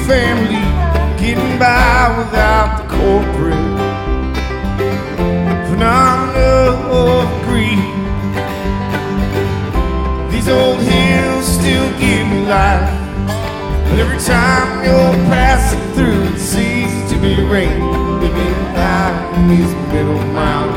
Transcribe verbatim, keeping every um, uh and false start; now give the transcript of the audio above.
family, getting by without the corporate phenomena of greed. These old hills still give me life, but every time you're passing through, it seems to be raining. Living life in these middle mountains.